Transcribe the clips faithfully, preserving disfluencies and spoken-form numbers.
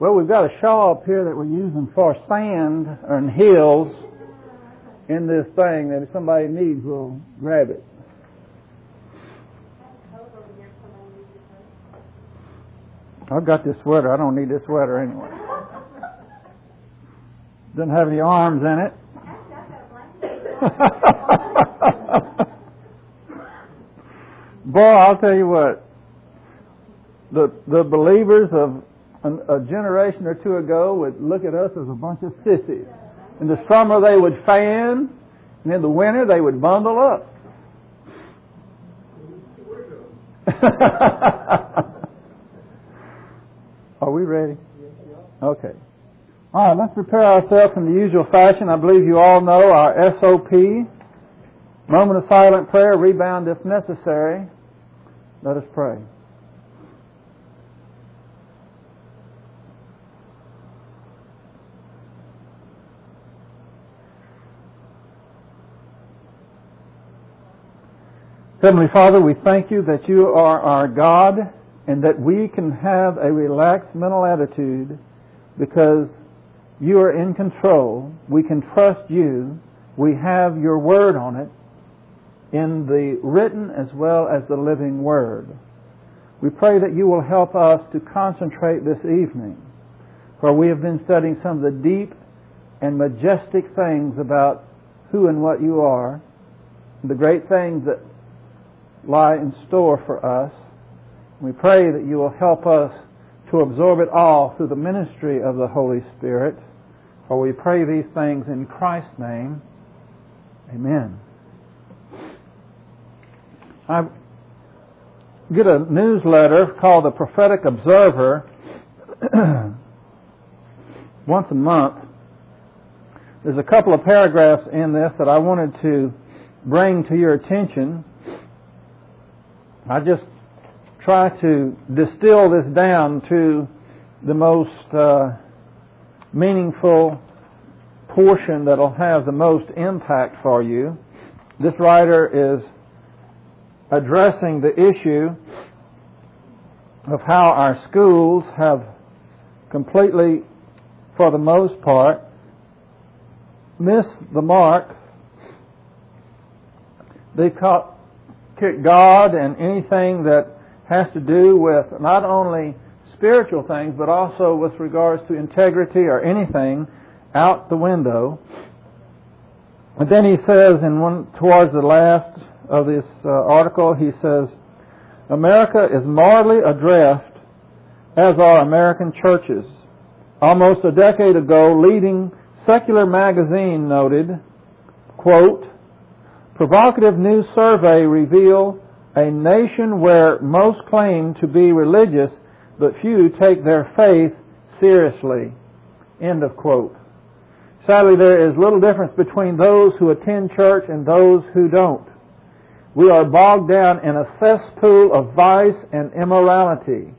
Well, we've got a shawl up here that we're using for sand and hills in this thing that if somebody needs, we'll grab it. I've got this sweater. I don't need this sweater anyway. Doesn't have any arms in it. Boy, I'll tell you what. The the believers of an, a generation or two ago would look at us as a bunch of sissies. In the summer they would fan, and in the winter they would bundle up. Are we ready? Okay. All right, let's prepare ourselves in the usual fashion. I believe you all know our S O P. Moment of silent prayer, rebound if necessary. Let us pray. Heavenly Father, we thank you that you are our God and that we can have a relaxed mental attitude because you are in control. We can trust you. We have your word on it in the written as well as the living word. We pray that you will help us to concentrate this evening, for we have been studying some of the deep and majestic things about who and what you are, the great things that lie in store for us. We pray that you will help us to absorb it all through the ministry of the Holy Spirit. For we pray these things in Christ's name. Amen. I get a newsletter called the Prophetic Observer once a month. There's a couple of paragraphs in this that I wanted to bring to your attention. I just try to distill this down to the most uh, meaningful portion that will have the most impact for you. This writer is addressing the issue of how our schools have completely, for the most part, missed the mark. They caught God and anything that has to do with not only spiritual things but also with regards to integrity or anything out the window. And then he says in one towards the last of this uh, article, he says, America is morally adrift, as are American churches. Almost a decade ago, leading secular magazine noted, quote, provocative new survey reveal a nation where most claim to be religious, but few take their faith seriously. End of quote. Sadly, there is little difference between those who attend church and those who don't. We are bogged down in a cesspool of vice and immorality.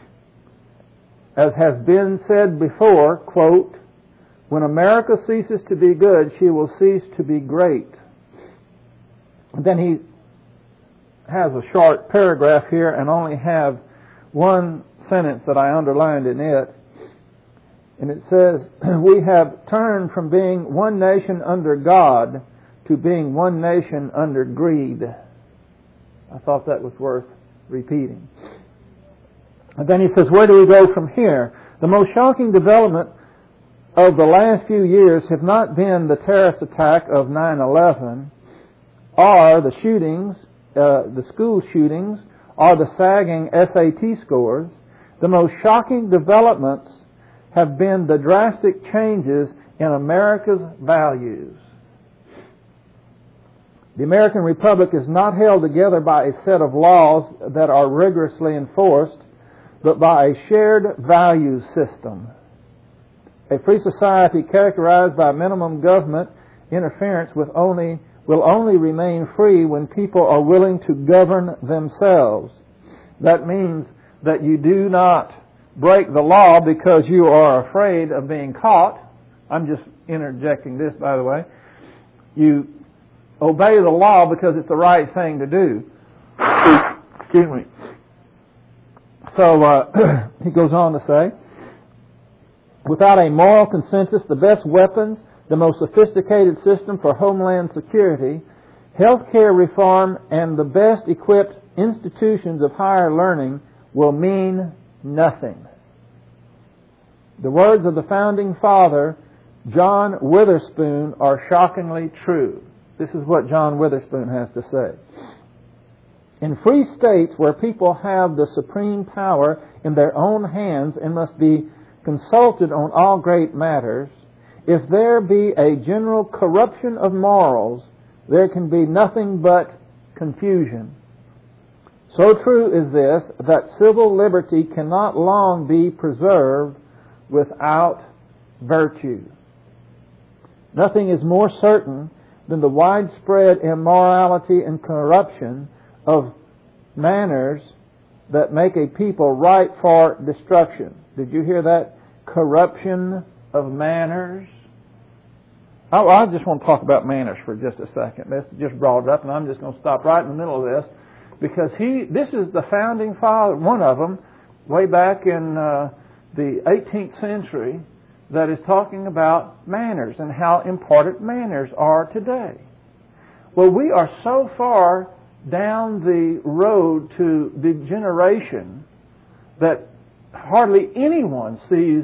As has been said before, quote, when America ceases to be good, she will cease to be great. And then he has a short paragraph here and only have one sentence that I underlined in it. And it says, we have turned from being one nation under God to being one nation under greed. I thought that was worth repeating. And then he says, where do we go from here? The most shocking development of the last few years have not been the terrorist attack of nine eleven, or the shootings, uh, the school shootings, or the sagging S A T scores. The most shocking developments have been the drastic changes in America's values. The American Republic is not held together by a set of laws that are rigorously enforced, but by a shared value system. A free society characterized by minimum government interference with only will only remain free when people are willing to govern themselves. That means that you do not break the law because you are afraid of being caught. I'm just interjecting this, by the way. You obey the law because it's the right thing to do. Excuse me. So uh, he goes on to say, Without a moral consensus, the best weapons, the most sophisticated system for homeland security, healthcare reform, and the best equipped institutions of higher learning will mean nothing. The words of the founding father, John Witherspoon, are shockingly true. This is what John Witherspoon has to say. In free states where people have the supreme power in their own hands and must be consulted on all great matters, if there be a general corruption of morals, there can be nothing but confusion. So true is this that civil liberty cannot long be preserved without virtue. Nothing is more certain than the widespread immorality and corruption of manners that make a people ripe for destruction. Did you hear that? Corruption of manners. Oh, I just want to talk about manners for just a second. That's just brought it up, and I'm just going to stop right in the middle of this, because he, this is the founding father, one of them, way back in uh, the eighteenth century, that is talking about manners and how important manners are today. Well, we are so far down the road to degeneration that hardly anyone sees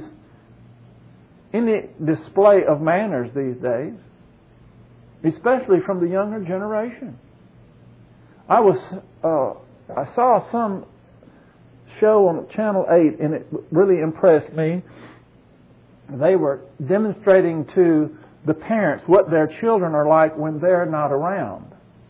any display of manners these days, especially from the younger generation. I was uh, I saw some show on Channel eight, and it really impressed me. They were demonstrating to the parents what their children are like when they're not around.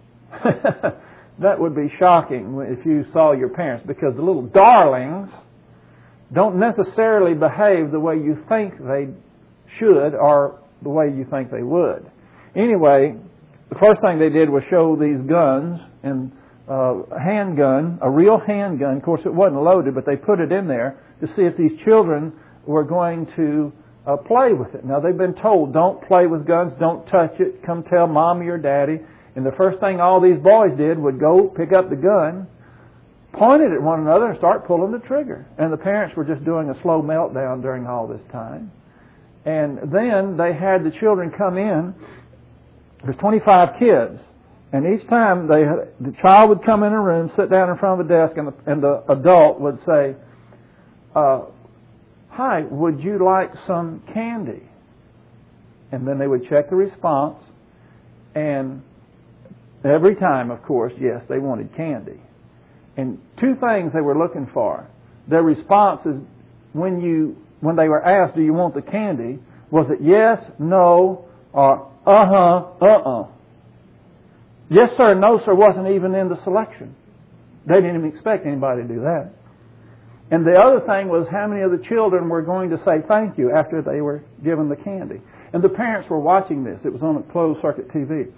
That would be shocking if you saw your parents, because the little darlings don't necessarily behave the way you think they should or the way you think they would. Anyway, the first thing they did was show these guns, and uh, a handgun, a real handgun. Of course, it wasn't loaded, but they put it in there to see if these children were going to uh, play with it. Now, they've been told, don't play with guns, don't touch it, come tell mommy or daddy. And the first thing all these boys did would go pick up the gun, point it at one another, and start pulling the trigger. And the parents were just doing a slow meltdown during all this time. And then they had the children come in. There's twenty-five kids. And each time they, the child would come in a room, sit down in front of a desk, and the, and the adult would say, uh, hi, would you like some candy? And then they would check the response. And every time, of course, yes, they wanted candy. And two things they were looking for. Their responses, when you when they were asked, do you want the candy, was it yes, no, or uh-huh, uh-uh. Yes, sir, no, sir wasn't even in the selection. They didn't even expect anybody to do that. And the other thing was how many of the children were going to say thank you after they were given the candy. And the parents were watching this. It was on a closed circuit T V.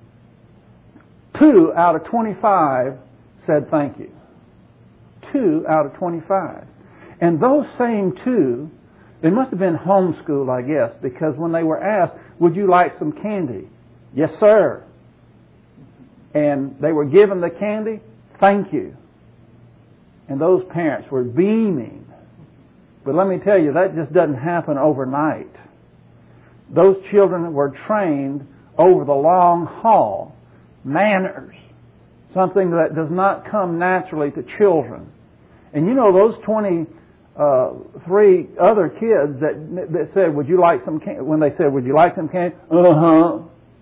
Two out of twenty-five said thank you. Two out of twenty-five. And those same two, they must have been homeschooled, I guess, because when they were asked, would you like some candy? Yes, sir. And they were given the candy, thank you. And those parents were beaming. But let me tell you, that just doesn't happen overnight. Those children were trained over the long haul. Manners. Something that does not come naturally to children. And you know, those twenty-three other kids that, that said, would you like some candy? When they said, would you like some candy? Uh-huh.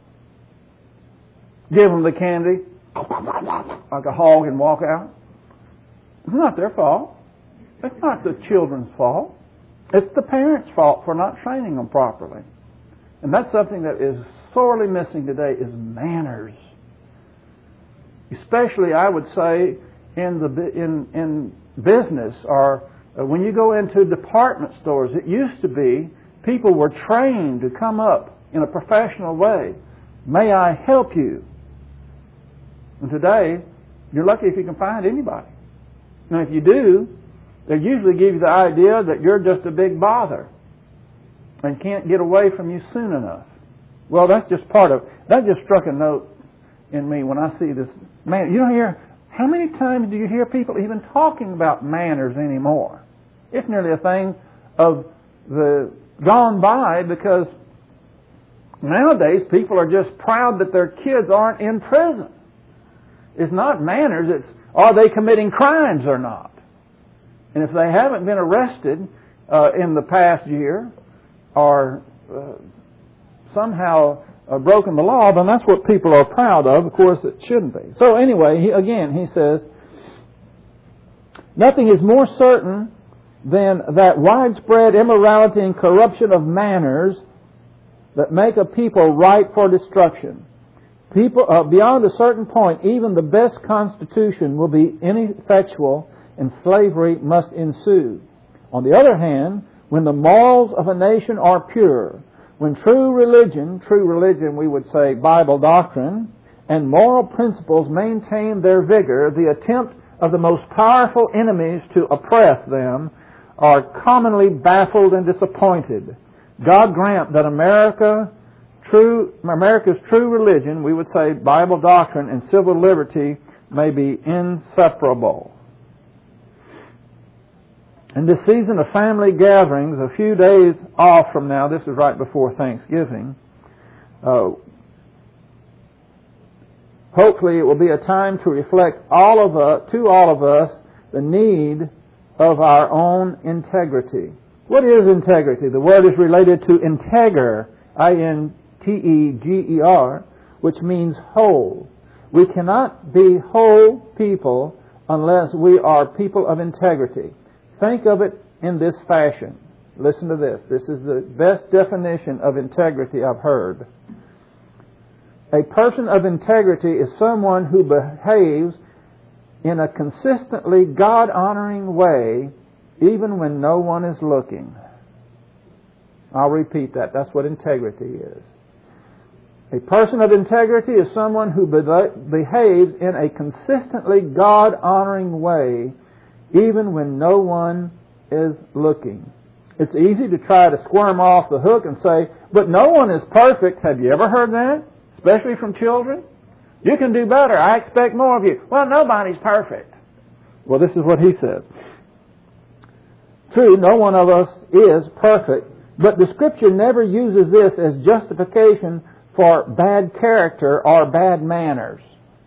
Give them the candy. Like a hog and walk out. It's not their fault. It's not the children's fault. It's the parents' fault for not training them properly. And that's something that is sorely missing today, is manners. Especially, I would say, in the in in business, or when you go into department stores. It used to be people were trained to come up in a professional way. May I help you? And today, you're lucky if you can find anybody. Now, if you do, they usually give you the idea that you're just a big bother and can't get away from you soon enough. Well, that's just part of that. Just struck a note in me when I see this. Man, you don't hear, how many times do you hear people even talking about manners anymore? It's nearly a thing of the gone by because nowadays people are just proud that their kids aren't in prison. It's not manners, it's are they committing crimes or not. And if they haven't been arrested uh, in the past year or uh, somehow uh, broken the law, then that's what people are proud of. Of course, it shouldn't be. So anyway, he, again, he says, nothing is more certain than that widespread immorality and corruption of manners that make a people ripe for destruction. People, uh, beyond a certain point, even the best constitution will be ineffectual and slavery must ensue. On the other hand, when the morals of a nation are pure, when true religion, true religion we would say Bible doctrine, and moral principles maintain their vigor, the attempt of the most powerful enemies to oppress them are commonly baffled and disappointed. God grant that America, true, America's true religion, we would say Bible doctrine and civil liberty, may be inseparable. In this season of family gatherings, a few days off from now, this is right before Thanksgiving, uh, hopefully it will be a time to reflect all of us, to all of us the need of our own integrity. What is integrity? The word is related to integer, I N T E G E R, which means whole. We cannot be whole people unless we are people of integrity. Think of it in this fashion. Listen to this. This is the best definition of integrity I've heard. A person of integrity is someone who behaves in a consistently God-honoring way even when no one is looking. I'll repeat that. That's what integrity is. A person of integrity is someone who behaves in a consistently God-honoring way even when no one is looking. It's easy to try to squirm off the hook and say, but no one is perfect. Have you ever heard that? Especially from children. You can do better. I expect more of you. Well, nobody's perfect. Well, this is what he says. True, no one of us is perfect, but the Scripture never uses this as justification for bad character or bad manners.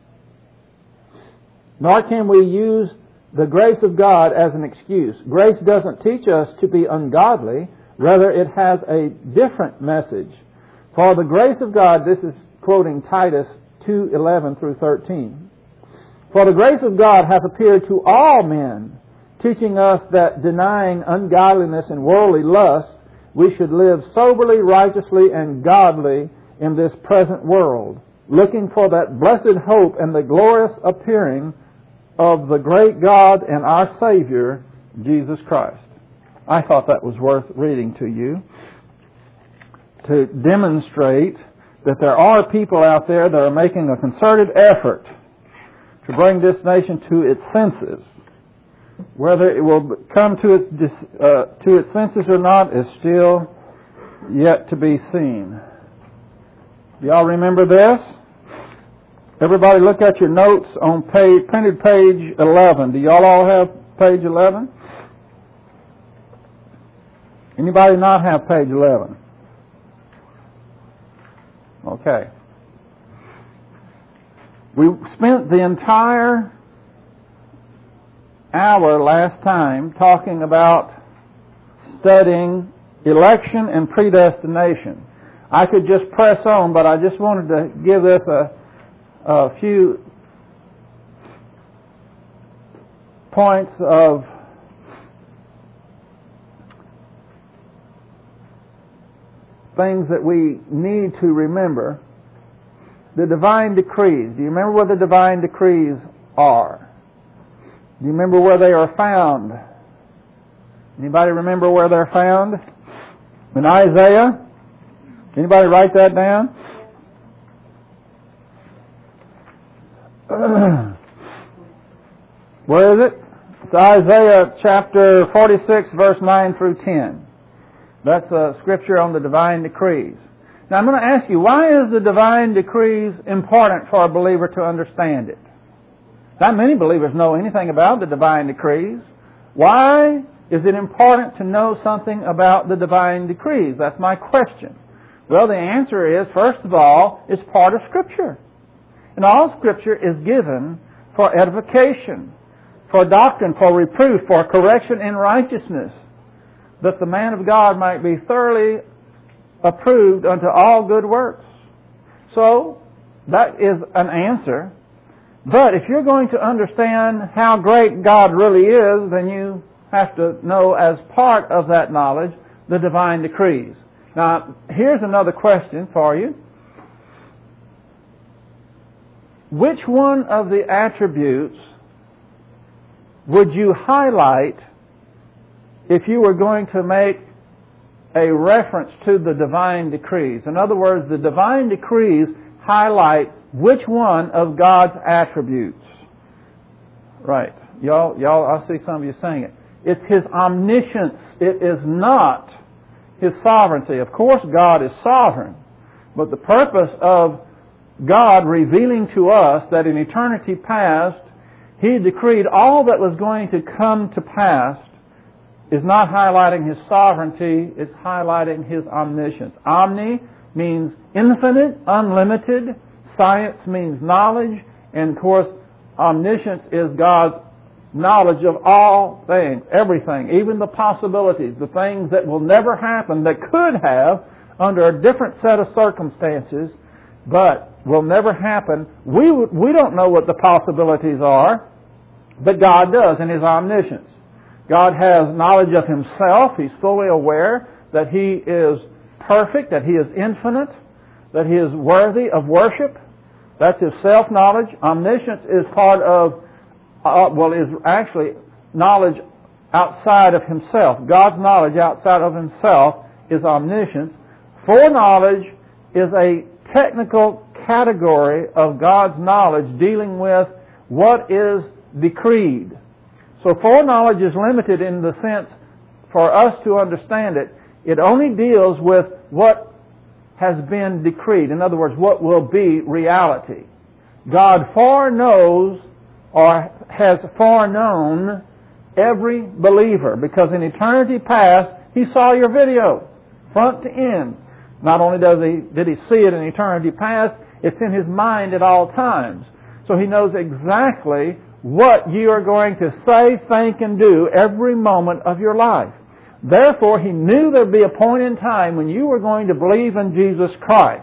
Nor can we use the grace of God as an excuse. Grace doesn't teach us to be ungodly. Rather, it has a different message. For the grace of God, this is quoting Titus two eleven through thirteen. For the grace of God hath appeared to all men, teaching us that denying ungodliness and worldly lust, we should live soberly, righteously, and godly in this present world, looking for that blessed hope and the glorious appearing of the great God and our Savior, Jesus Christ. I thought that was worth reading to you to demonstrate that there are people out there that are making a concerted effort to bring this nation to its senses. Whether it will come to its uh, to its senses or not is still yet to be seen. Y'all remember this? Everybody look at your notes on page, printed page eleven. Do y'all all have page eleven? Anybody not have page eleven? Okay. We spent the entire hour last time talking about studying election and predestination. I could just press on, but I just wanted to give this a, a few points of things that we need to remember. The divine decrees. Do you remember what the divine decrees are? Do you remember where they are found? Anybody remember where they're found? In Isaiah? Anybody write that down? Where is it? It's Isaiah chapter forty-six, verse nine through ten. That's a scripture on the divine decrees. Now I'm going to ask you, why is the divine decrees important for a believer to understand it? Not many believers know anything about the divine decrees. Why Is it important to know something about the divine decrees? That's my question. Well, the answer is, first of all, it's part of Scripture. And all Scripture is given for edification, for doctrine, for reproof, for correction in righteousness, that the man of God might be thoroughly approved unto all good works. So, that is an answer. But if you're going to understand how great God really is, then you have to know as part of that knowledge the divine decrees. Now, here's another question for you. Which one of the attributes would you highlight if you were going to make a reference to the divine decrees? In other words, the divine decrees highlight which one of God's attributes? Right. Y'all, y'all, I see some of you saying it. It's His omniscience. It is not His sovereignty. Of course, God is sovereign. But the purpose of God revealing to us that in eternity past, He decreed all that was going to come to pass is not highlighting His sovereignty, it's highlighting His omniscience. Omni means infinite, unlimited. Science means knowledge. And of course, omniscience is God's knowledge of all things, everything, even the possibilities, the things that will never happen, that could have under a different set of circumstances, but will never happen. We, we don't know what the possibilities are, but God does in His omniscience. God has knowledge of Himself. He's fully aware that He is perfect, that He is infinite, that He is worthy of worship. That's His self-knowledge. Omniscience is part of, uh, well, is actually knowledge outside of Himself. God's knowledge outside of Himself is omniscience. Foreknowledge is a technical category of God's knowledge dealing with what is decreed. So foreknowledge is limited in the sense, for us to understand it, it only deals with what has been decreed. In other words, what will be reality. God foreknows or has foreknown every believer, because in eternity past, He saw your video, front to end. Not only does he, did He see it in eternity past, it's in His mind at all times. So He knows exactly what you are going to say, think, and do every moment of your life. Therefore, He knew there'd be a point in time when you were going to believe in Jesus Christ.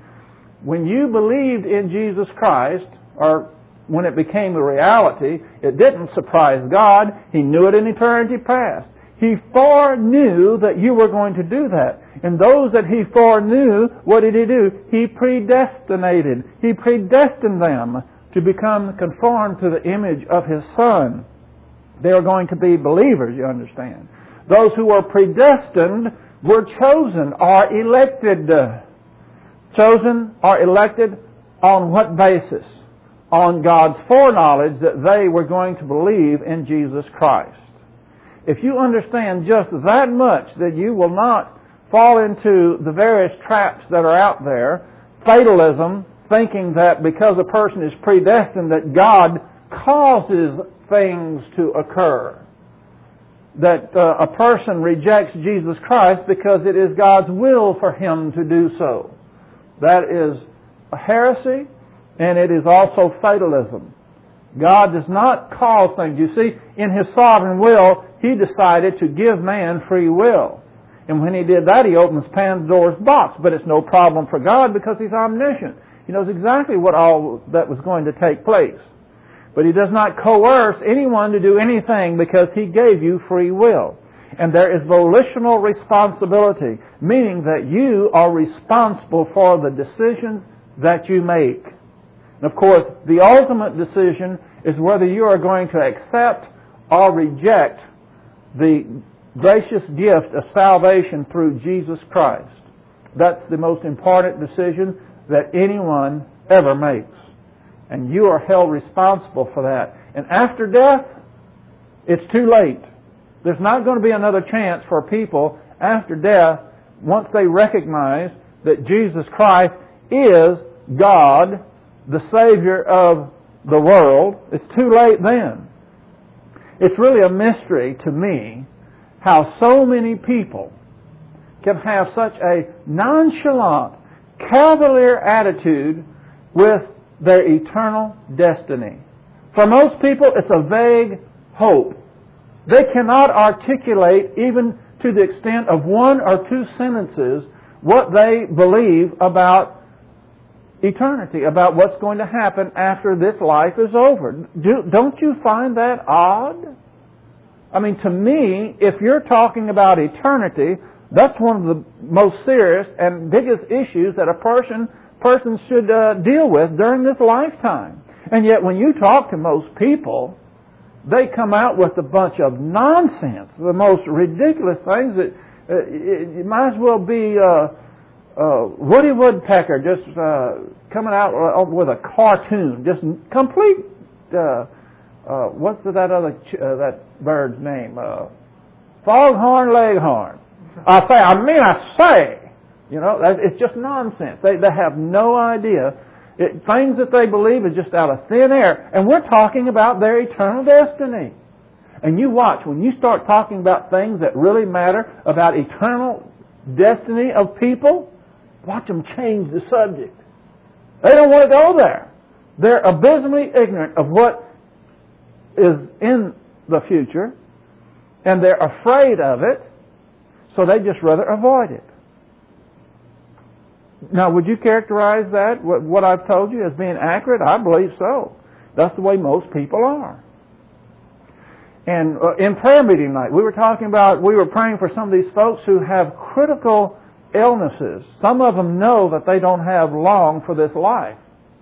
When you believed in Jesus Christ, or when it became a reality, it didn't surprise God. He knew it in eternity past. He foreknew that you were going to do that. And those that He foreknew, what did He do? He predestinated. He predestined them to become conformed to the image of His Son. They are going to be believers, you understand. Those who were predestined were chosen or elected. Chosen or elected on what basis? On God's foreknowledge that they were going to believe in Jesus Christ. If you understand just that much, that you will not fall into the various traps that are out there, fatalism, thinking that because a person is predestined that God causes things to occur. That uh, a person rejects Jesus Christ because it is God's will for him to do so. That is a heresy, and it is also fatalism. God does not cause things. You see, in His sovereign will, He decided to give man free will. And when He did that, He opens Pandora's box. But it's no problem for God because He's omniscient. He knows exactly what all that was going to take place. But He does not coerce anyone to do anything because He gave you free will. And there is volitional responsibility, meaning that you are responsible for the decisions that you make. And of course, the ultimate decision is whether you are going to accept or reject the gracious gift of salvation through Jesus Christ. That's the most important decision that anyone ever makes. And you are held responsible for that. And after death, it's too late. There's not going to be another chance for people after death once they recognize that Jesus Christ is God, the Savior of the world. It's too late then. It's really a mystery to me how so many people can have such a nonchalant, cavalier attitude with their eternal destiny. For most people, it's a vague hope. They cannot articulate, even to the extent of one or two sentences, what they believe about eternity, about what's going to happen after this life is over. Do, don't you find that odd? I mean, to me, if you're talking about eternity, that's one of the most serious and biggest issues that a person person should uh, deal with during this lifetime. And yet when you talk to most people, they come out with a bunch of nonsense, the most ridiculous things that uh, it, it might as well be uh, uh, Woody Woodpecker just uh, coming out with a cartoon, just complete, uh, uh, what's that other, ch- uh, that bird's name? Uh, Foghorn Leghorn. I say, I mean I say. You know, it's just nonsense. They they have no idea. It, things that they believe is just out of thin air. And we're talking about their eternal destiny. And you watch, when you start talking about things that really matter, about eternal destiny of people, watch them change the subject. They don't want to go there. They're abysmally ignorant of what is in the future, and they're afraid of it, so they just rather avoid it. Now, would you characterize that, what, what I've told you, as being accurate? I believe so. That's the way most people are. And uh, in prayer meeting night, we were talking about, we were praying for some of these folks who have critical illnesses. Some of them know that they don't have long for this life.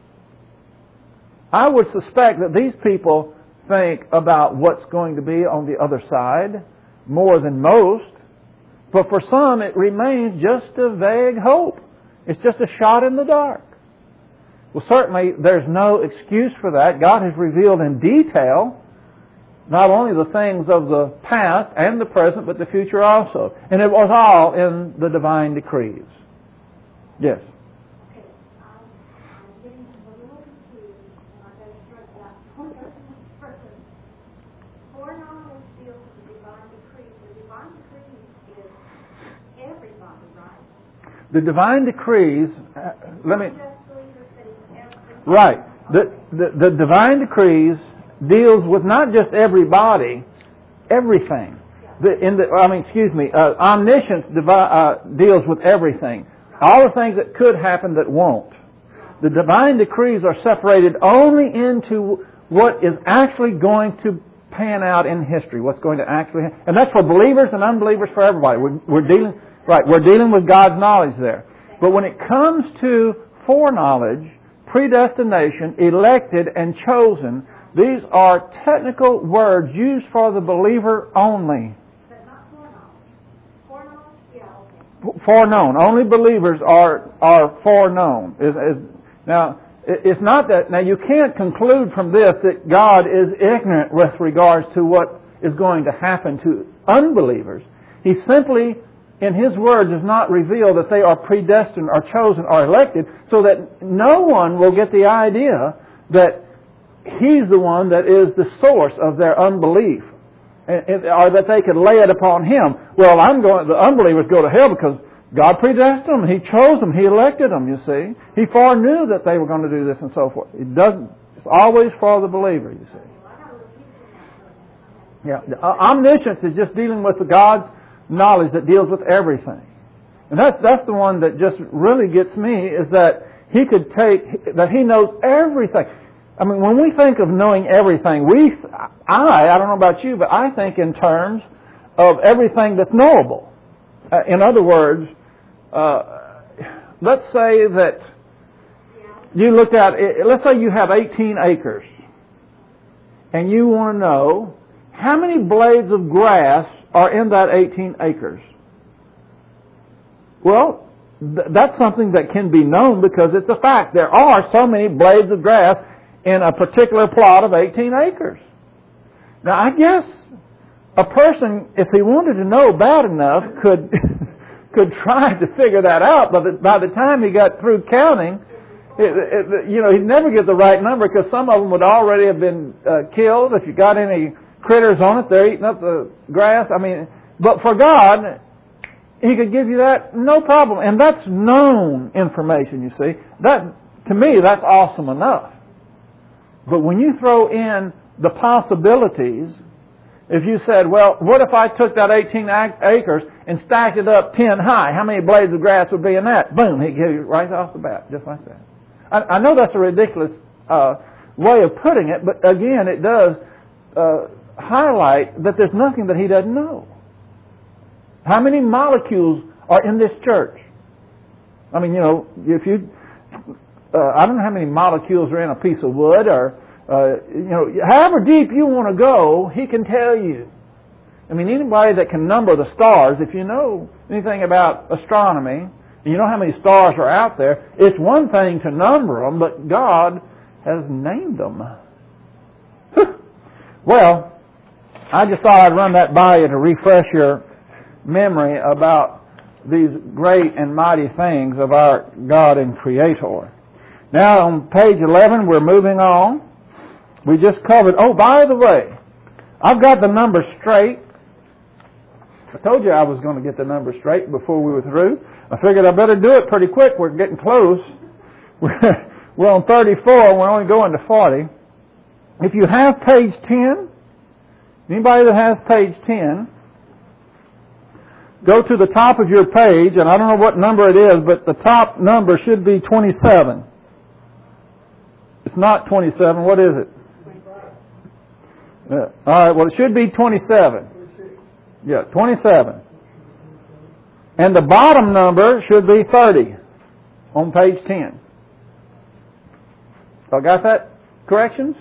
I would suspect that these people think about what's going to be on the other side more than most. But for some, it remains just a vague hope. It's just a shot in the dark. Well, certainly there's no excuse for that. God has revealed in detail not only the things of the past and the present, but the future also. And it was all in the divine decrees. Yes? Okay. Um, I'm getting a little confused, and I'm going to start that person. Foreknowledge deals with the divine decrees. The divine decrees is everybody, right? The divine decrees, uh, let me... Right. The, the, the divine decrees deals with not just everybody, everything. The, in the, I mean, excuse me, uh, omniscience devi- uh, deals with everything. All the things that could happen that won't. The divine decrees are separated only into what is actually going to pan out in history, what's going to actually happen. And that's for believers and unbelievers, for everybody. We're, we're dealing... Right, we're dealing with God's knowledge there. But when it comes to foreknowledge, predestination, elected, and chosen, these are technical words used for the believer only. But not foreknowledge. Foreknowledge, yeah, okay. Foreknown. Only believers are are foreknown. Is, is, now, it's not that... Now, you can't conclude from this that God is ignorant with regards to what is going to happen to unbelievers. He simply... in His Word does not reveal that they are predestined or chosen or elected, so that no one will get the idea that He's the one that is the source of their unbelief, or that they could lay it upon Him. Well, I'm going. The unbelievers go to hell because God predestined them. He chose them. He elected them, you see. He foreknew that they were going to do this and so forth. It doesn't. It's always for the believer, you see. Yeah, the omniscience is just dealing with the God's knowledge that deals with everything. And that's that's the one that just really gets me, is that He could take, that He knows everything. I mean, when we think of knowing everything, we, I, I don't know about you, but I think in terms of everything that's knowable. Uh, in other words, uh, let's say that you looked at, let's say you have eighteen acres, and you want to know how many blades of grass are in that eighteen acres. Well, th- that's something that can be known because it's a fact. There are so many blades of grass in a particular plot of eighteen acres. Now, I guess a person, if he wanted to know bad enough, could could try to figure that out. But by the time he got through counting, it, it, you know, he'd never get the right number because some of them would already have been uh, killed. If you got any critters on it, they're eating up the grass. I mean, But for God, He could give you that no problem. And that's known information, you see. That, to me, that's awesome enough. But when you throw in the possibilities, if you said, well, what if I took that eighteen acres and stacked it up ten high? How many blades of grass would be in that? Boom, He'd give you right off the bat, just like that. I, I know that's a ridiculous uh, way of putting it, but again, it does uh, highlight that there's nothing that He doesn't know. How many molecules are in this church? I mean, you know, if you, uh, I don't know how many molecules are in a piece of wood, or, uh, you know, however deep you want to go, He can tell you. I mean, anybody that can number the stars, if you know anything about astronomy, and you know how many stars are out there, it's one thing to number them, but God has named them. Well, I just thought I'd run that by you to refresh your memory about these great and mighty things of our God and Creator. Now on page eleven, we're moving on. We just covered, oh, by the way, I've got the numbers straight. I told you I was going to get the numbers straight before we were through. I figured I better do it pretty quick. We're getting close. We're, we're on thirty-four, and we're only going to forty. If you have page ten, anybody that has page ten, go to the top of your page, and I don't know what number it is, but the top number should be twenty-seven. It's not twenty-seven. What is it? Uh, all right, well, it should be twenty-seven. Yeah, twenty-seven. And the bottom number should be thirty on page ten. So I got that? Corrections?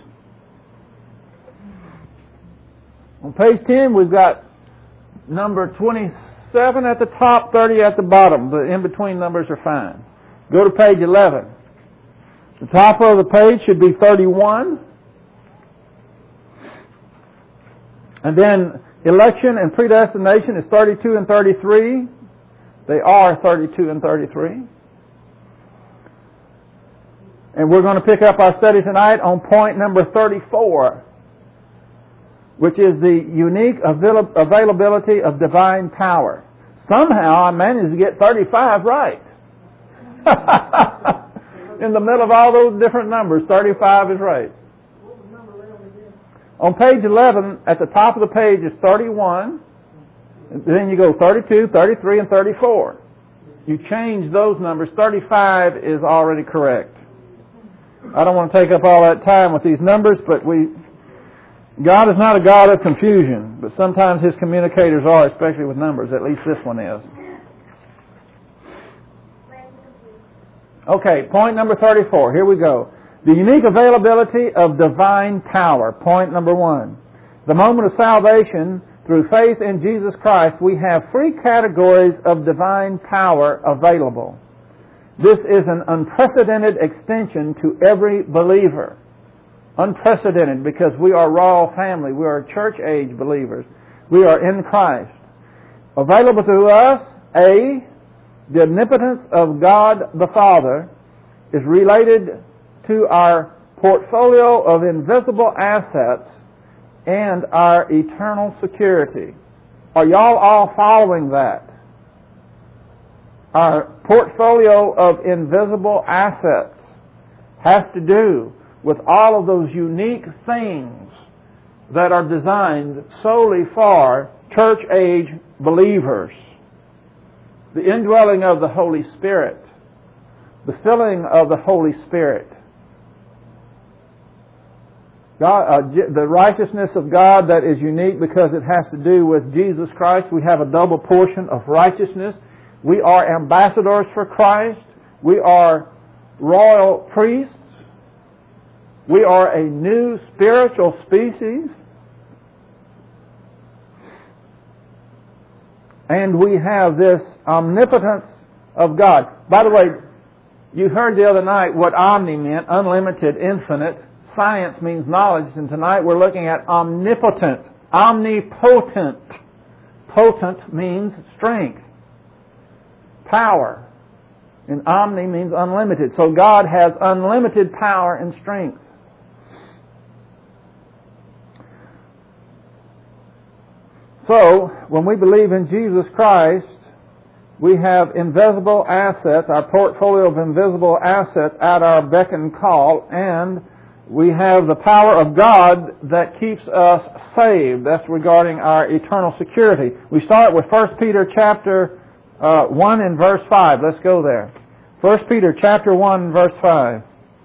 On page ten, we've got number twenty-seven at the top, thirty at the bottom. The in-between numbers are fine. Go to page eleven. The top of the page should be thirty-one. And then election and predestination is thirty-two and thirty-three. They are thirty-two and thirty-three. And we're going to pick up our study tonight on point number thirty-four, which is the unique avail- availability of divine power. Somehow I managed to get thirty-five right. In the middle of all those different numbers, thirty-five is right. On page eleven, at the top of the page is thirty-one. And then you go thirty-two, thirty-three, and thirty-four. You change those numbers. thirty-five is already correct. I don't want to take up all that time with these numbers, but we... God is not a God of confusion, but sometimes His communicators are, especially with numbers. At least this one is. Okay, point number thirty-four. Here we go. The unique availability of divine power. Point number one. The moment of salvation, through faith in Jesus Christ, we have three categories of divine power available. This is an unprecedented extension to every believer. Unprecedented, because we are royal family. We are church-age believers. We are in Christ. Available to us, A, the omnipotence of God the Father is related to our portfolio of invisible assets and our eternal security. Are y'all all following that? Our portfolio of invisible assets has to do with all of those unique things that are designed solely for church-age believers. The indwelling of the Holy Spirit, the filling of the Holy Spirit, God, uh, the righteousness of God that is unique because it has to do with Jesus Christ. We have a double portion of righteousness. We are ambassadors for Christ. We are royal priests. We are a new spiritual species. And we have this omnipotence of God. By the way, you heard the other night what omni meant, unlimited, infinite. Science means knowledge, and tonight we're looking at omnipotent, omnipotent. Potent means strength, power. And omni means unlimited. So God has unlimited power and strength. So, when we believe in Jesus Christ, we have invisible assets, our portfolio of invisible assets at our beck and call, and we have the power of God that keeps us saved. That's regarding our eternal security. We start with First Peter chapter uh, one and verse five. Let's go there. First Peter chapter one, verse five.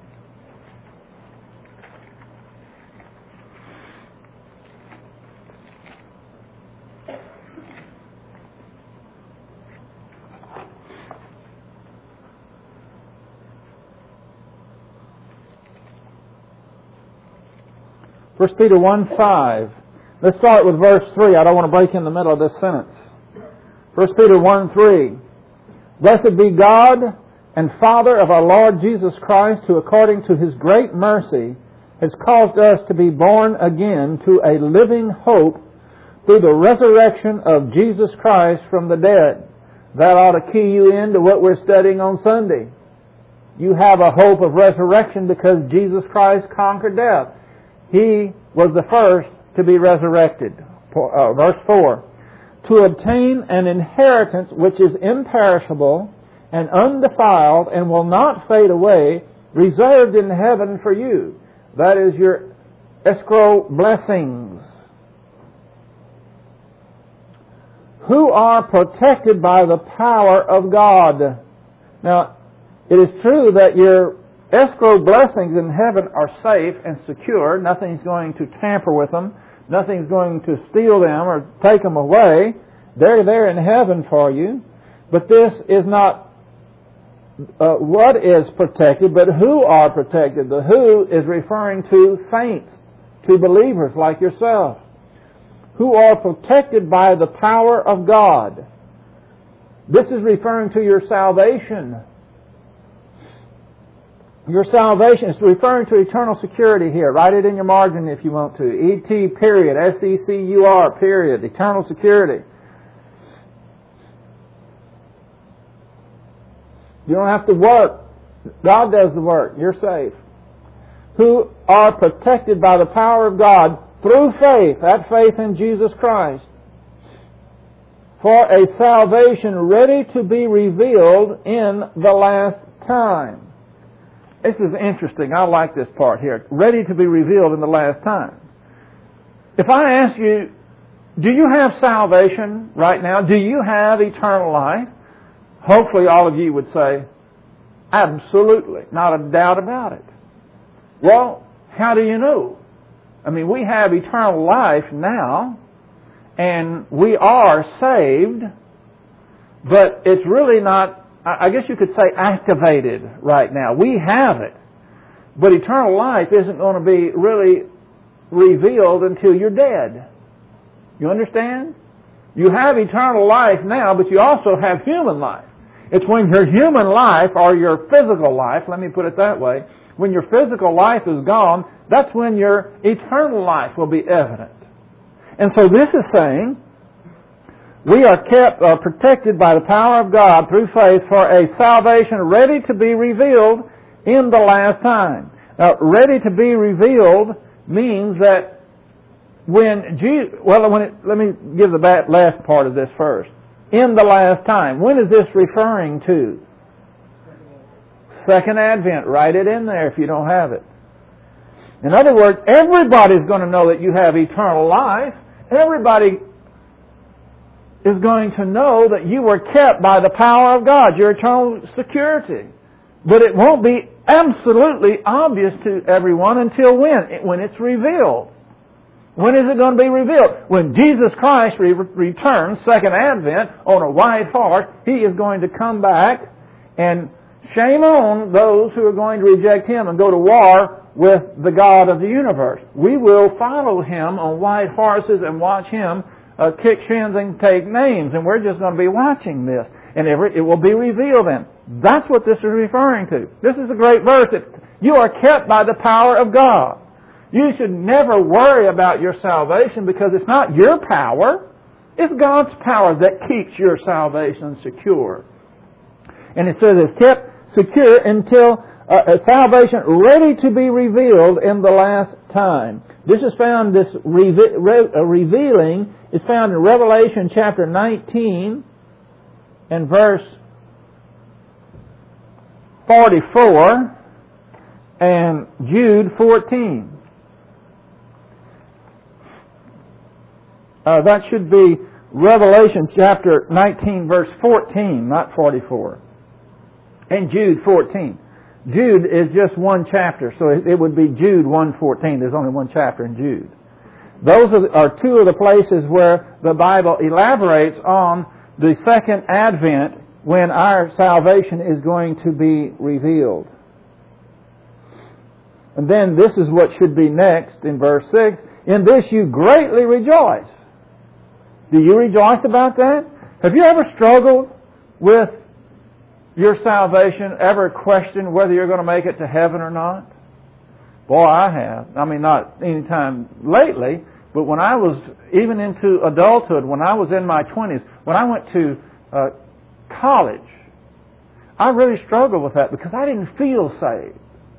First Peter one five. Let's start with verse three. I don't want to break in the middle of this sentence. First Peter one three. Blessed be God and Father of our Lord Jesus Christ, who according to His great mercy has caused us to be born again to a living hope through the resurrection of Jesus Christ from the dead. That ought to key you into what we're studying on Sunday. You have a hope of resurrection because Jesus Christ conquered death. He was the first to be resurrected. Uh, verse four. To obtain an inheritance which is imperishable and undefiled and will not fade away, reserved in heaven for you. That is your escrow blessings. Who are protected by the power of God. Now, it is true that your escrow blessings in heaven are safe and secure. Nothing's going to tamper with them. Nothing's going to steal them or take them away. They're there in heaven for you. But this is not uh, what is protected, but who are protected. The who is referring to saints, to believers like yourself, who are protected by the power of God. This is referring to your salvation. Your salvation is referring to eternal security here. Write it in your margin if you want to. E T period, S E C U R period, eternal security. You don't have to work. God does the work. You're safe. Who are protected by the power of God through faith, that faith in Jesus Christ, for a salvation ready to be revealed in the last time. This is interesting. I like this part here. Ready to be revealed in the last time. If I ask you, do you have salvation right now? Do you have eternal life? Hopefully all of you would say, absolutely. Not a doubt about it. Well, how do you know? I mean, we have eternal life now, and we are saved, but it's really not, I guess you could say, activated right now. We have it. But eternal life isn't going to be really revealed until you're dead. You understand? You have eternal life now, but you also have human life. It's when your human life, or your physical life, let me put it that way, when your physical life is gone, that's when your eternal life will be evident. And so this is saying, we are kept uh, protected by the power of God through faith for a salvation ready to be revealed in the last time. Now, ready to be revealed means that when Jesus, well, when it, let me give the last part of this first. In the last time. When is this referring to? Second Advent. Write it in there if you don't have it. In other words, everybody's going to know that you have eternal life. Everybody is going to know that you were kept by the power of God, your eternal security. But it won't be absolutely obvious to everyone until when? When it's revealed. When is it going to be revealed? When Jesus Christ re- returns, Second Advent, on a white horse, He is going to come back, and shame on those who are going to reject Him and go to war with the God of the universe. We will follow Him on white horses and watch Him uh, kick shins and take names, and we're just going to be watching this, and it will be revealed then. That's what this is referring to. This is a great verse that you are kept by the power of God. You should never worry about your salvation because it's not your power. It's God's power that keeps your salvation secure. And it says it's kept secure until uh, salvation ready to be revealed in the last time. This is found, this reve- re- uh, revealing is found in Revelation chapter nineteen and verse forty-four and Jude fourteen. Uh, that should be Revelation chapter nineteen verse fourteen, not forty-four. And Jude fourteen. Jude is just one chapter, so it would be Jude one fourteen. There's only one chapter in Jude. Those are, are two of the places where the Bible elaborates on the second advent when our salvation is going to be revealed. And then this is what should be next in verse six. In this you greatly rejoice. Do you rejoice about that? Have you ever struggled with your salvation, ever questioned whether you're going to make it to heaven or not? Boy, I have. I mean, not any time lately, but when I was even into adulthood, when I was in my twenties, when I went to uh, college, I really struggled with that because I didn't feel saved.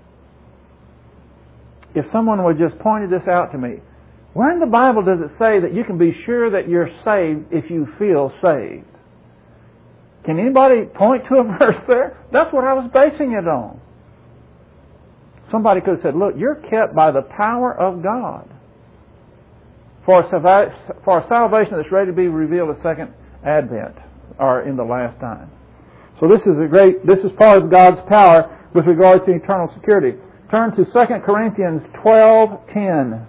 If someone would just pointed this out to me, where in the Bible does it say that you can be sure that you're saved if you feel saved? Can anybody point to a verse there? That's what I was basing it on. Somebody could have said, look, you're kept by the power of God for for salvation that's ready to be revealed at second advent, or in the last time. So this is a great, this is part of God's power with regard to eternal security. Turn to Second Corinthians twelve ten.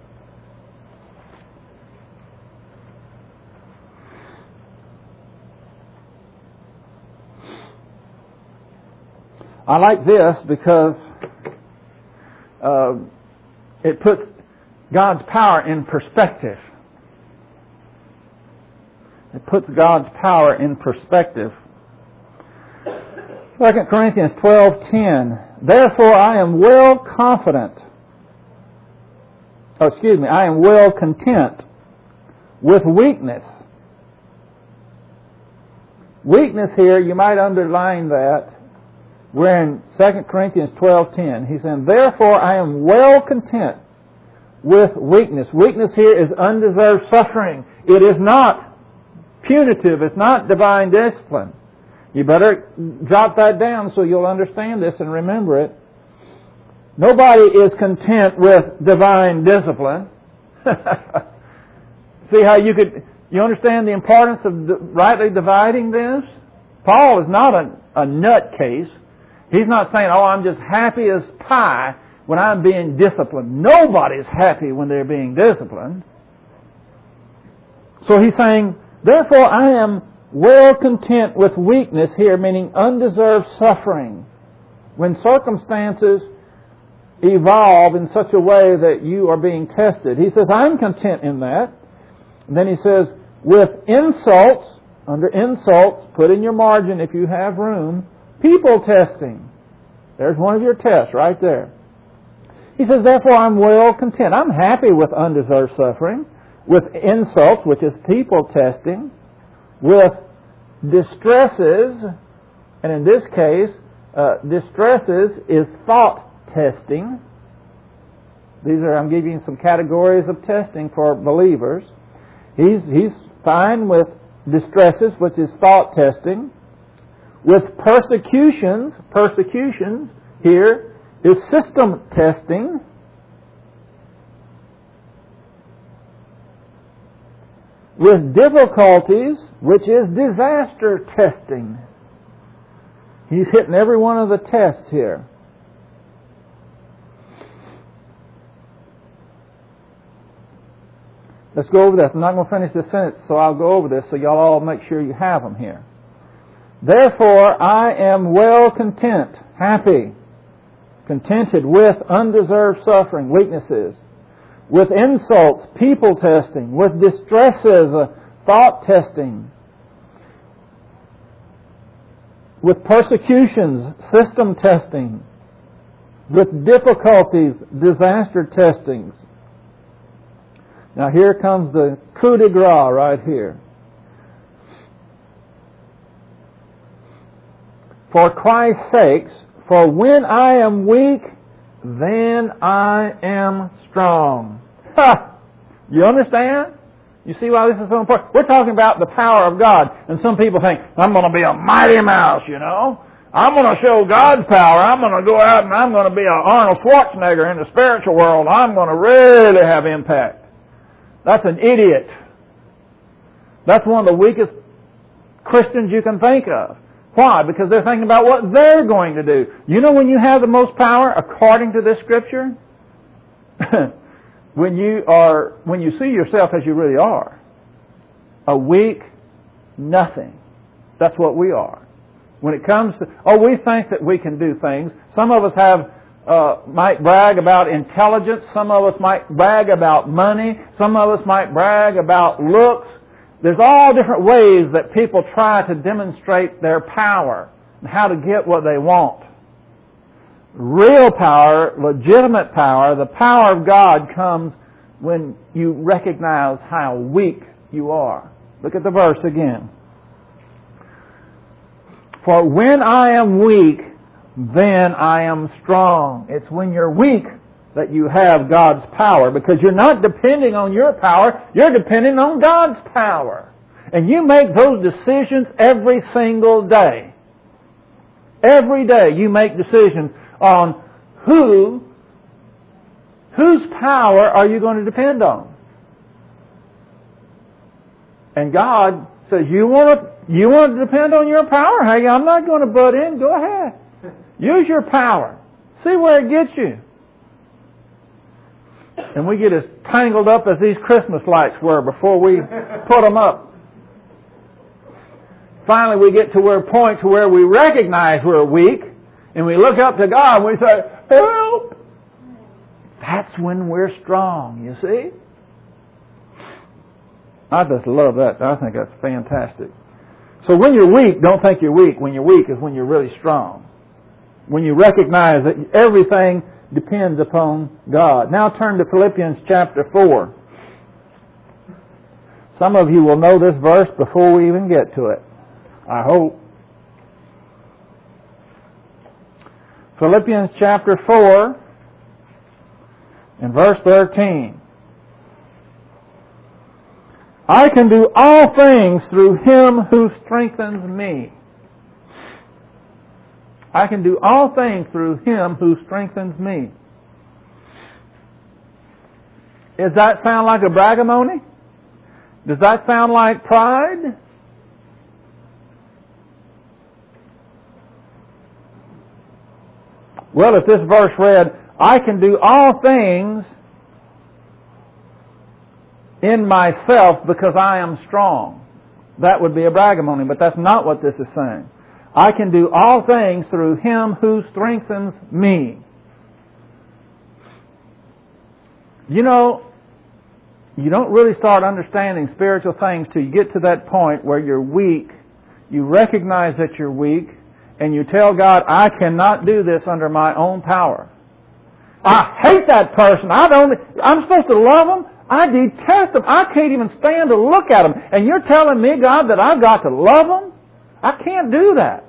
I like this because uh, it puts God's power in perspective. It puts God's power in perspective. Second Corinthians twelve ten. Therefore I am well confident. Oh, excuse me. I am well content with weakness. Weakness here, you might underline that. We're in Second Corinthians twelve ten. He's saying, therefore I am well content with weakness. Weakness here is undeserved suffering. It is not punitive. It's not divine discipline. You better jot that down so you'll understand this and remember it. Nobody is content with divine discipline. See how you could, you understand the importance of rightly dividing this? Paul is not a, a nutcase. He's not saying, oh, I'm just happy as pie when I'm being disciplined. Nobody's happy when they're being disciplined. So he's saying, therefore I am well content with weakness here, meaning undeserved suffering. When circumstances evolve in such a way that you are being tested. He says, I'm content in that. And then he says, with insults, under insults, put in your margin if you have room, people testing. There's one of your tests right there. He says, therefore I'm well content. I'm happy with undeserved suffering, with insults, which is people testing, with distresses, and in this case, uh, distresses is thought testing. These are, I'm giving you some categories of testing for believers. He's, he's fine with distresses, which is thought testing. With persecutions, persecutions here is system testing. With difficulties, which is disaster testing. He's hitting every one of the tests here. Let's go over this. I'm not going to finish this sentence, so I'll go over this so y'all all make sure you have them here. Therefore, I am well content, happy, contented with undeserved suffering, weaknesses, with insults, people testing, with distresses, uh, thought testing, with persecutions, system testing, with difficulties, disaster testings. Now here comes the coup de grace right here. For Christ's sakes, for when I am weak, then I am strong. Ha! You understand? You see why this is so important? We're talking about the power of God. And some people think, I'm going to be a mighty mouse, you know. I'm going to show God's power. I'm going to go out and I'm going to be an Arnold Schwarzenegger in the spiritual world. I'm going to really have impact. That's an idiot. That's one of the weakest Christians you can think of. Why? Because they're thinking about what they're going to do. You know when you have the most power, according to this Scripture? when you are, when you see yourself as you really are. A weak nothing. That's what we are. When it comes to, oh, we think that we can do things. Some of us have, uh, might brag about intelligence. Some of us might brag about money. Some of us might brag about looks. There's all different ways that people try to demonstrate their power and how to get what they want. Real power, legitimate power, the power of God comes when you recognize how weak you are. Look at the verse again. For when I am weak, then I am strong. It's when you're weak that you have God's power, because you're not depending on your power, you're depending on God's power. And you make those decisions every single day. Every day you make decisions on who, whose power are you going to depend on. And God says, you want to, you want to depend on your power? Hey, I'm not going to butt in. Go ahead. Use your power. See where it gets you. And we get as tangled up as these Christmas lights were before we put them up. Finally, we get to a point to where we recognize we're weak, and we look up to God and we say, help! That's when we're strong, you see? I just love that. I think that's fantastic. So when you're weak, don't think you're weak. When you're weak is when you're really strong. When you recognize that everything depends upon God. Now turn to Philippians chapter four. Some of you will know this verse before we even get to it. I hope. Philippians chapter four and verse thirteen. I can do all things through Him who strengthens me. I can do all things through Him who strengthens me. Does that sound like a bragamony? Does that sound like pride? Well, if this verse read, I can do all things in myself because I am strong, that would be a bragamony, but that's not what this is saying. I can do all things through Him who strengthens me. You know, you don't really start understanding spiritual things till you get to that point where you're weak. You recognize that you're weak, and you tell God, I cannot do this under my own power. I hate that person. I don't. I'm supposed to love them. I detest them. I can't even stand to look at them. And you're telling me, God, that I've got to love them? I can't do that.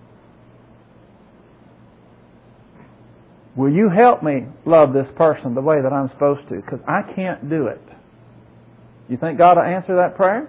Will you help me love this person the way that I'm supposed to? Because I can't do it. You think God will answer that prayer?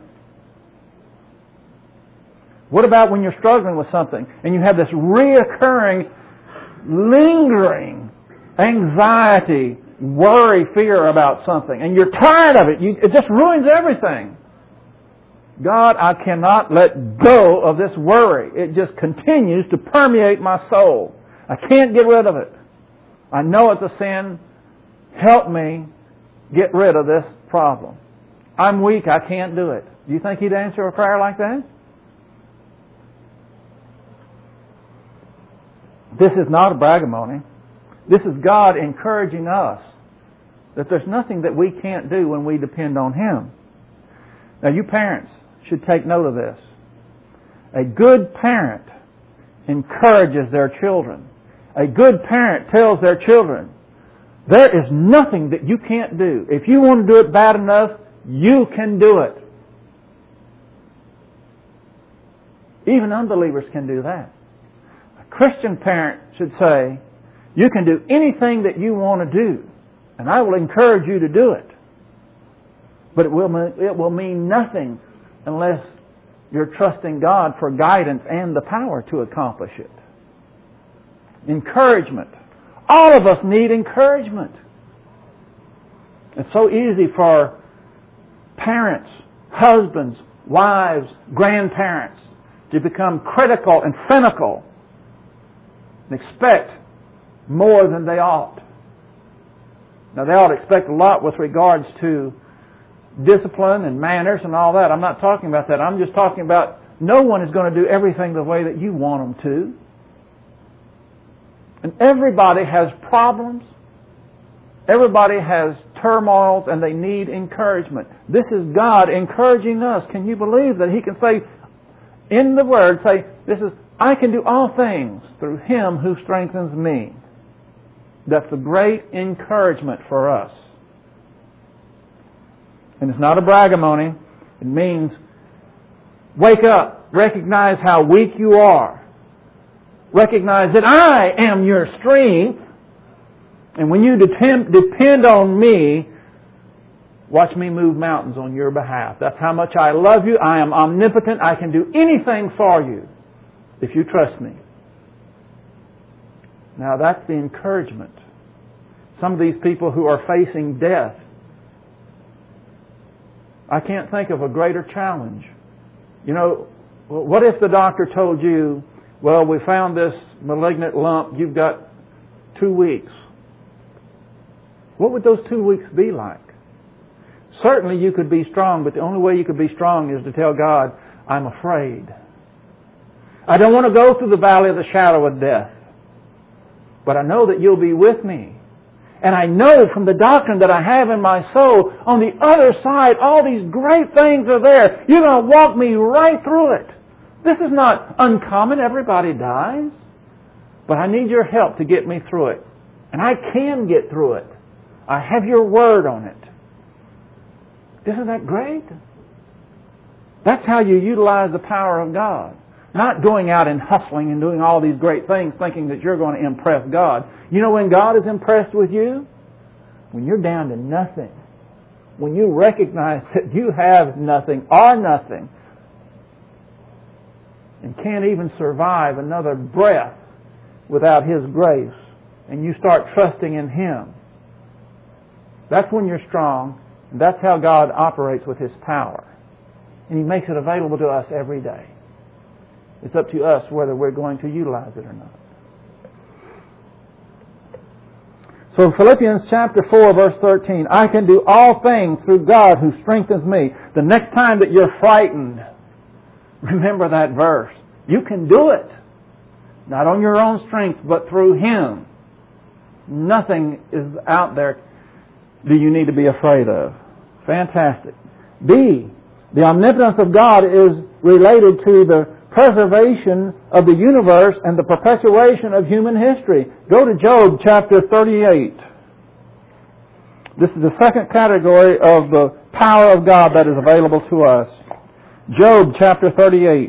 What about when you're struggling with something and you have this reoccurring, lingering anxiety, worry, fear about something, and you're tired of it? You, it just ruins everything. God, I cannot let go of this worry. It just continues to permeate my soul. I can't get rid of it. I know it's a sin. Help me get rid of this problem. I'm weak. I can't do it. Do you think He'd answer a prayer like that? This is not a bragamony. This is God encouraging us that there's nothing that we can't do when we depend on Him. Now, you parents should take note of this. A good parent encourages their children. A good parent tells their children, there is nothing that you can't do. If you want to do it bad enough, you can do it. Even unbelievers can do that. A Christian parent should say, you can do anything that you want to do, and I will encourage you to do it. But it will, it will mean nothing unless you're trusting God for guidance and the power to accomplish it. Encouragement. All of us need encouragement. It's so easy for parents, husbands, wives, grandparents to become critical and cynical and expect more than they ought. Now, they ought to expect a lot with regards to discipline and manners and all that. I'm not talking about that. I'm just talking about no one is going to do everything the way that you want them to. And everybody has problems. Everybody has turmoils, and they need encouragement. This is God encouraging us. Can you believe that He can say in the Word, say, this is, I can do all things through Him who strengthens me. That's a great encouragement for us. And it's not a bragamony. It means wake up. Recognize how weak you are. Recognize that I am your strength. And when you depend, depend on me, watch me move mountains on your behalf. That's how much I love you. I am omnipotent. I can do anything for you if you trust me. Now that's the encouragement. Some of these people who are facing death, I can't think of a greater challenge. You know, what if the doctor told you, well, we found this malignant lump, you've got two weeks. What would those two weeks be like? Certainly you could be strong, but the only way you could be strong is to tell God, I'm afraid. I don't want to go through the valley of the shadow of death. But I know that you'll be with me. And I know from the doctrine that I have in my soul, on the other side, all these great things are there. You're going to walk me right through it. This is not uncommon. Everybody dies. But I need your help to get me through it. And I can get through it. I have your word on it. Isn't that great? That's how you utilize the power of God. Not going out and hustling and doing all these great things thinking that you're going to impress God. You know when God is impressed with you? When you're down to nothing. When you recognize that you have nothing, are nothing, and can't even survive another breath without His grace, and you start trusting in Him. That's when you're strong, and that's how God operates with His power. And He makes it available to us every day. It's up to us whether we're going to utilize it or not. So Philippians chapter four, verse thirteen, I can do all things through God who strengthens me. The next time that you're frightened, remember that verse. You can do it. Not on your own strength, but through Him. Nothing is out there do you need to be afraid of. Fantastic. B, the omnipotence of God is related to the preservation of the universe and the perpetuation of human history. Go to Job chapter thirty-eight. This is the second category of the power of God that is available to us. Job chapter thirty-eight.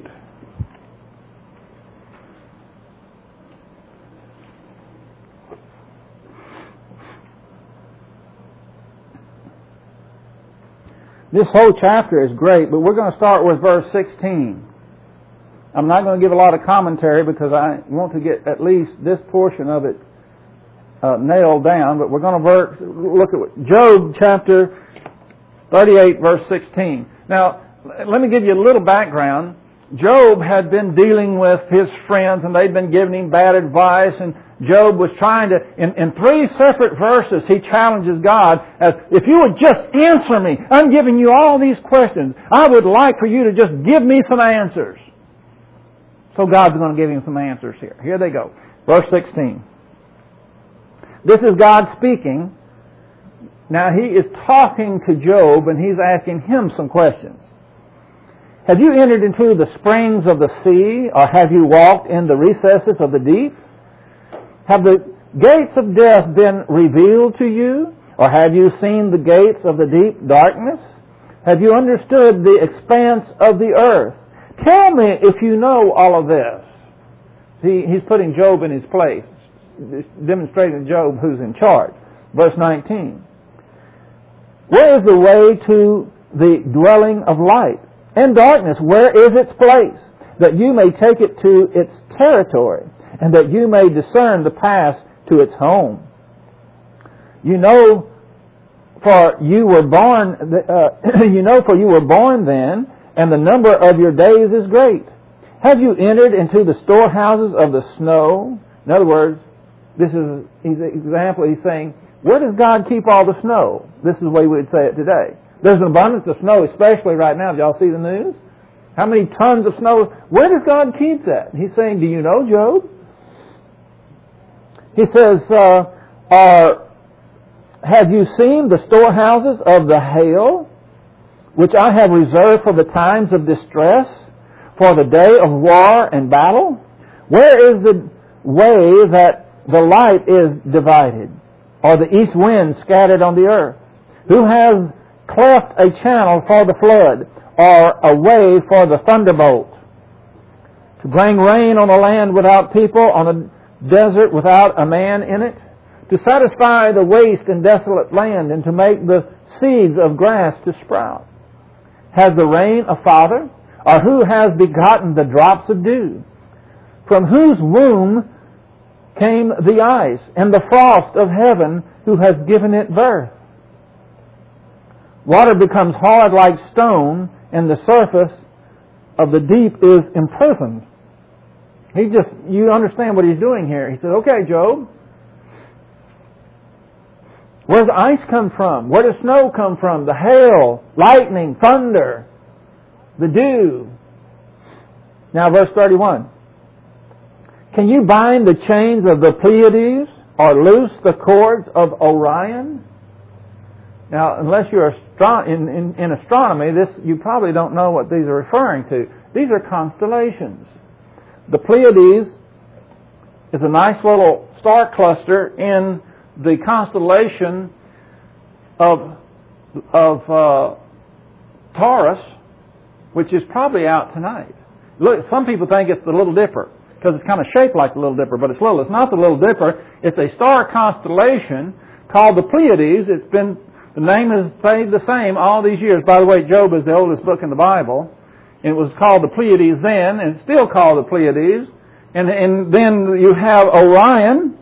This whole chapter is great, but we're going to start with verse sixteen. I'm not going to give a lot of commentary because I want to get at least this portion of it uh, nailed down, but we're going to ver- look at Job chapter thirty-eight, verse sixteen. Now, let me give you a little background. Job had been dealing with his friends, and they'd been giving him bad advice, and Job was trying to, in, in three separate verses, he challenges God as, if you would just answer me, I'm giving you all these questions. I would like for you to just give me some answers. So God's going to give him some answers here. Here they go. Verse sixteen. This is God speaking. Now He is talking to Job, and He's asking him some questions. Have you entered into the springs of the sea, or have you walked in the recesses of the deep? Have the gates of death been revealed to you? Or have you seen the gates of the deep darkness? Have you understood the expanse of the earth? Tell me if you know all of this. He, he's putting Job in his place, demonstrating to Job who's in charge. Verse nineteen. Where is the way to the dwelling of light. And darkness, where is its place? That you may take it to its territory, and that you may discern the path to its home. You know, for you were born, uh, you know, for you were born then, and the number of your days is great. Have you entered into the storehouses of the snow? In other words, this is his example. He's saying, where does God keep all the snow? This is the way we'd say it today. There's an abundance of snow, especially right now. Did y'all see the news? How many tons of snow? Where does God keep that? He's saying, do you know, Job? He says, uh, are, have you seen the storehouses of the hail, which I have reserved for the times of distress, for the day of war and battle? Where is the way that the light is divided, or the east wind scattered on the earth? Who has cleft a channel for the flood, or a way for the thunderbolt? To bring rain on a land without people, on a desert without a man in it? To satisfy the waste and desolate land, and to make the seeds of grass to sprout? Has the rain a father? Or who has begotten the drops of dew? From whose womb came the ice, and the frost of heaven, who has given it birth? Water becomes hard like stone, and the surface of the deep is imprisoned. He just, you understand what he's doing here. He said, okay, Job, where does ice come from? Where does snow come from? The hail, lightning, thunder, the dew. Now verse thirty-one. Can you bind the chains of the Pleiades, or loose the cords of Orion? Now, unless you're astro- in, in, in astronomy, this you probably don't know what these are referring to. These are constellations. The Pleiades is a nice little star cluster in the constellation of of uh, Taurus, which is probably out tonight. Look, some people think it's the Little Dipper because it's kind of shaped like the Little Dipper, but it's little. It's not the Little Dipper. It's a star constellation called the Pleiades. It's been The name has stayed the same all these years. By the way, Job is the oldest book in the Bible. It was called the Pleiades then, and it's still called the Pleiades. And, and then you have Orion.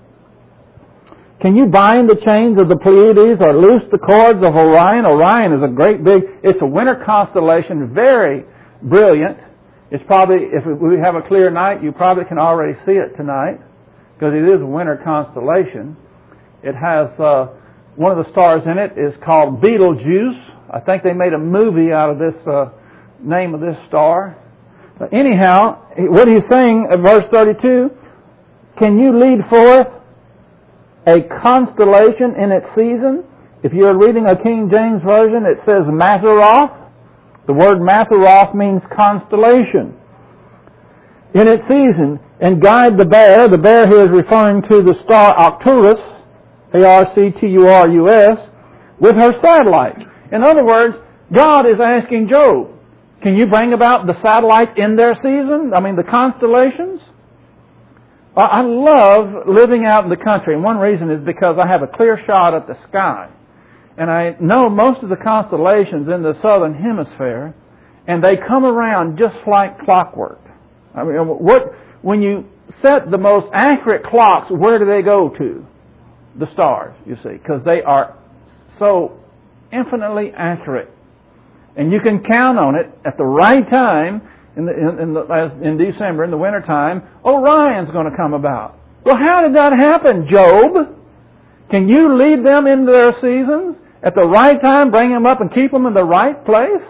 Can you bind the chains of the Pleiades or loose the cords of Orion? Orion is a great big, it's a winter constellation, very brilliant. It's probably, if we have a clear night, you probably can already see it tonight, because it is a winter constellation. It has, uh, one of the stars in it is called Betelgeuse. I think they made a movie out of this, uh, name of this star. But anyhow, what he's saying in verse thirty-two, can you lead forth a constellation in its season? If you're reading a King James Version, it says Mazzaroth. The word Mazzaroth means constellation. In its season, and guide the bear. The bear here is referring to the star Arcturus, A R C T U R U S, with her satellites. In other words, God is asking Job, can you bring about the satellites in their season? I mean, the constellations? I love living out in the country, and one reason is because I have a clear shot at the sky. And I know most of the constellations in the southern hemisphere, and they come around just like clockwork. I mean, what when you set the most accurate clocks, where do they go to? The stars, you see, because they are so infinitely accurate. And you can count on it at the right time. In, the, in, in, the, in December, in the wintertime, Orion's going to come about. Well, how did that happen, Job? Can you lead them into their seasons at the right time, bring them up and keep them in the right place?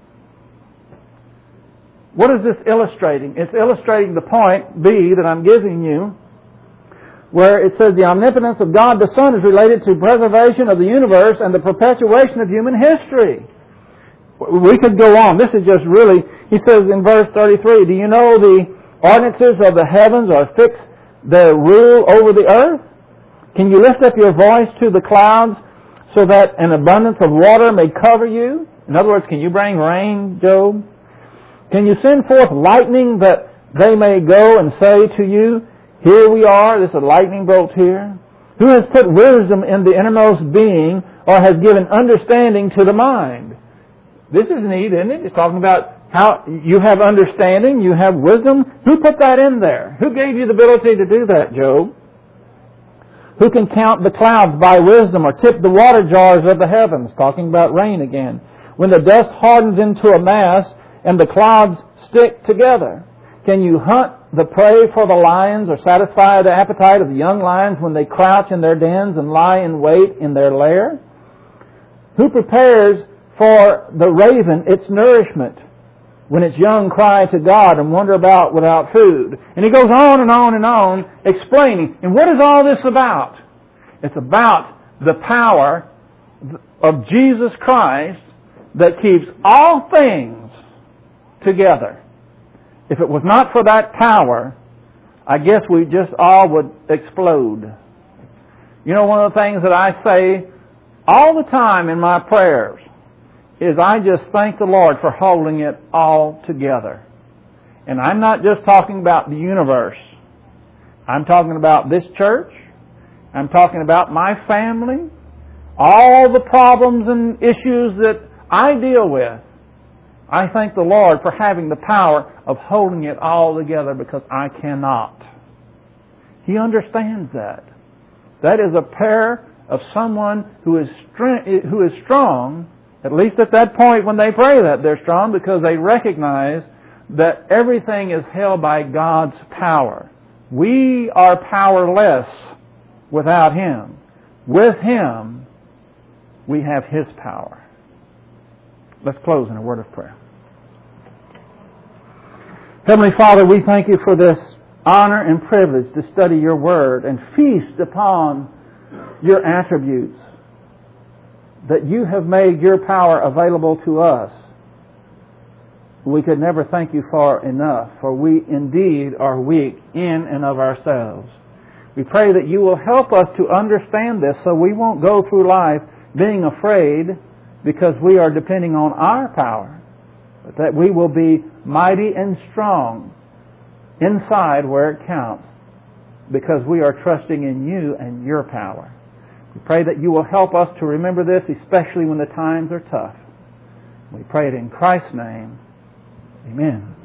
What is this illustrating? It's illustrating the point B that I'm giving you, where it says the omnipotence of God the Son is related to preservation of the universe and the perpetuation of human history. We could go on. This is just really, he says in verse thirty-three, do you know the ordinances of the heavens are fixed their rule over the earth? Can you lift up your voice to the clouds so that an abundance of water may cover you? In other words, can you bring rain, Job? Can you send forth lightning that they may go and say to you, here we are, there's a lightning bolt here? Who has put wisdom in the innermost being or has given understanding to the mind? This is neat, isn't it? It's talking about how you have understanding, you have wisdom. Who put that in there? Who gave you the ability to do that, Job? Who can count the clouds by wisdom or tip the water jars of the heavens? Talking about rain again. When the dust hardens into a mass and the clouds stick together. Can you hunt the prey for the lions or satisfy the appetite of the young lions when they crouch in their dens and lie in wait in their lair? Who prepares for the raven its nourishment when its young cry to God and wander about without food? And he goes on and on and on explaining. And what is all this about? It's about the power of Jesus Christ that keeps all things together. If it was not for that power, I guess we just all would explode. You know, one of the things that I say all the time in my prayers is I just thank the Lord for holding it all together. And I'm not just talking about the universe. I'm talking about this church. I'm talking about my family. All the problems and issues that I deal with. I thank the Lord for having the power of holding it all together because I cannot. He understands that. That is a prayer of someone who is who is strong. At least at that point when they pray that, they're strong because they recognize that everything is held by God's power. We are powerless without Him. With Him, we have His power. Let's close in a word of prayer. Heavenly Father, we thank You for this honor and privilege to study Your Word and feast upon Your attributes, that You have made Your power available to us. We could never thank You for enough, for we indeed are weak in and of ourselves. We pray that You will help us to understand this so we won't go through life being afraid because we are depending on our power, but that we will be mighty and strong inside where it counts because we are trusting in You and Your power. We pray that You will help us to remember this, especially when the times are tough. We pray it in Christ's name. Amen.